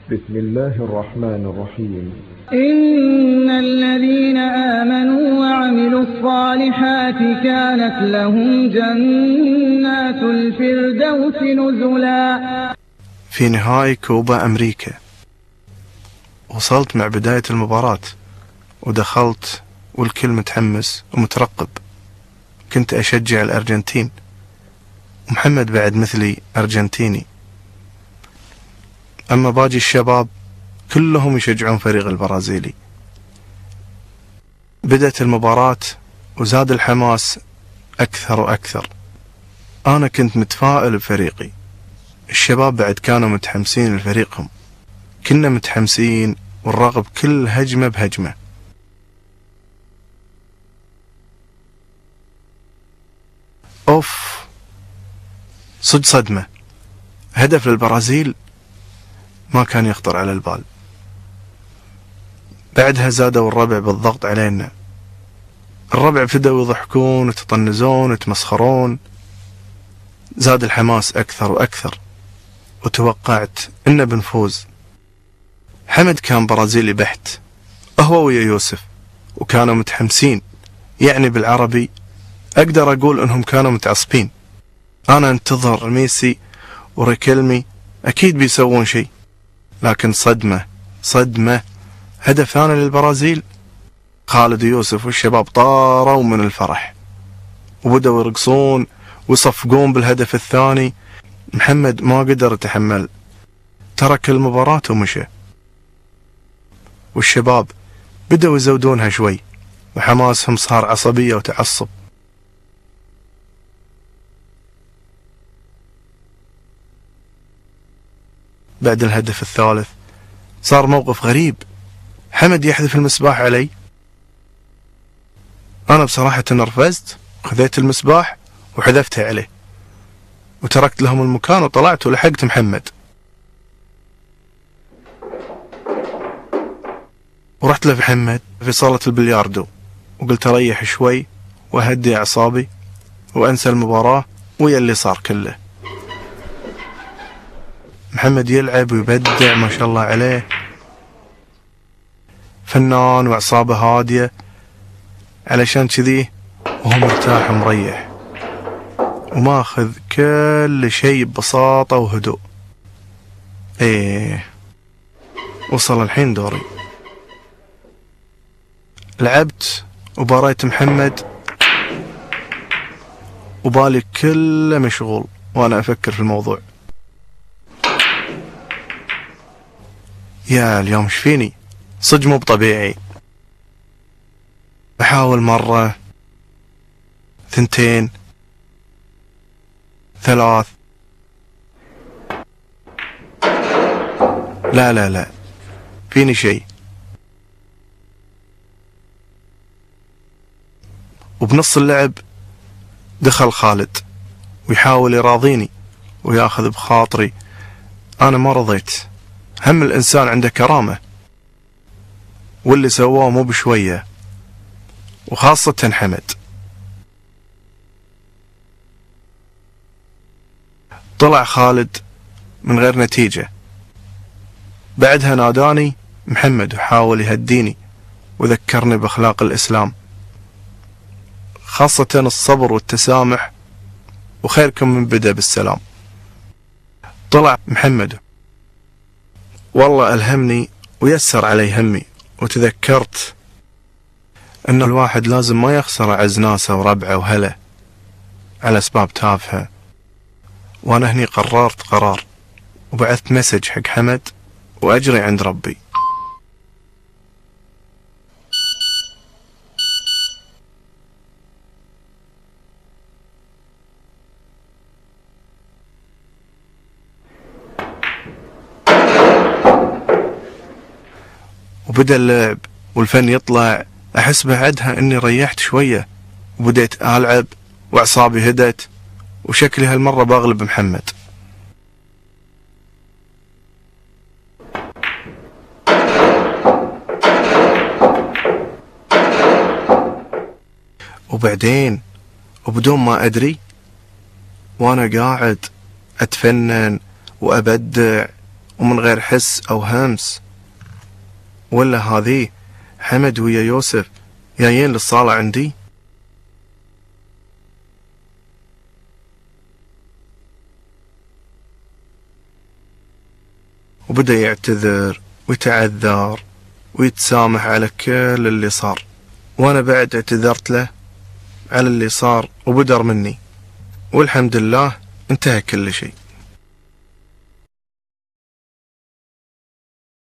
بسم الله الرحمن الرحيم. إن الذين آمنوا وعملوا الصالحات كانت لهم جنات الفردوس نزلا. في نهائي كوبا أمريكا وصلت مع بداية المباراة ودخلت والكل متحمس ومترقب. كنت أشجع الأرجنتين ومحمد بعد مثلي أرجنتيني، أما باقي الشباب كلهم يشجعون فريق البرازيلي. بدأت المباراة وزاد الحماس أكثر وأكثر. أنا كنت متفائل بفريقي، الشباب بعد كانوا متحمسين لفريقهم، كنا متحمسين ونراقب كل هجمة بهجمة. أوف، صدمة، هدف للبرازيل ما كان يخطر على البال. بعدها زادوا الربع بالضغط علينا، الربع بدأوا يضحكون ويتطنزون ويتمسخرون. زاد الحماس أكثر وأكثر وتوقعت إنه بنفوز. حمد كان برازيلي بحت، هو ويا يوسف، وكانوا متحمسين، يعني بالعربي أقدر أقول إنهم كانوا متعصبين. أنا انتظر ميسي وريكيلمي أكيد بيسوون شيء، لكن صدمة، هدف ثاني للبرازيل. خالد ويوسف والشباب طاروا من الفرح وبدأوا يرقصون ويصفقون بالهدف الثاني. محمد ما قدر يتحمل، ترك المباراة ومشى، والشباب بدأوا يزودونها شوي وحماسهم صار عصبية وتعصب. بعد الهدف الثالث صار موقف غريب، حمد يحذف المسباح علي. أنا بصراحة نرفزت، خذيت المسباح وحذفته عليه وتركت لهم المكان وطلعت ولحقت محمد ورحت لمحمد في صالة البلياردو وقلت أريح شوي وأهدي أعصابي وأنسى المباراة ويا اللي صار كله. محمد يلعب ويبدع ما شاء الله عليه، فنان وأعصابه هادية، علشان كذي وهو مرتاح ومريح وماخذ كل شيء ببساطة وهدوء. وصل الحين دوري. لعبت وباريت محمد وبالي كله مشغول وأنا أفكر في الموضوع. يا اليوم شفيني صدق مو بطبيعي. بحاول مرة، 2، 3، لا فيني شيء. وبنص اللعب دخل خالد ويحاول يراضيني وياخذ بخاطري. أنا ما رضيت، هم الإنسان عنده كرامة، واللي سواه مو بشوية، وخاصة حمد. طلع خالد من غير نتيجة. بعدها ناداني محمد وحاول يهديني وذكرني بأخلاق الإسلام، خاصة الصبر والتسامح، وخيركم من بدأ بالسلام. طلع محمد والله ألهمني ويسر علي همي، وتذكرت أن الواحد لازم ما يخسر أعز ناسه وربعه وهله على أسباب تافهة. وأنا هني قررت قرار وبعثت مسج حق حمد وأجري عند ربي. وبدأ اللعب والفن يطلع. أحس بعدها أني ريحت شوية وبديت ألعب وأعصابي هدت، وشكلي هالمرة بغلب محمد. وبعدين وبدون ما أدري وأنا قاعد أتفنن وأبدع ومن غير حس أو همس، ولا هذي حمد ويا يوسف جايين للصالة عندي؟ وبدأ يعتذر ويتعذر ويتسامح على كل اللي صار، وأنا بعد اعتذرت له على اللي صار وبدر مني، والحمد لله انتهى كل شيء.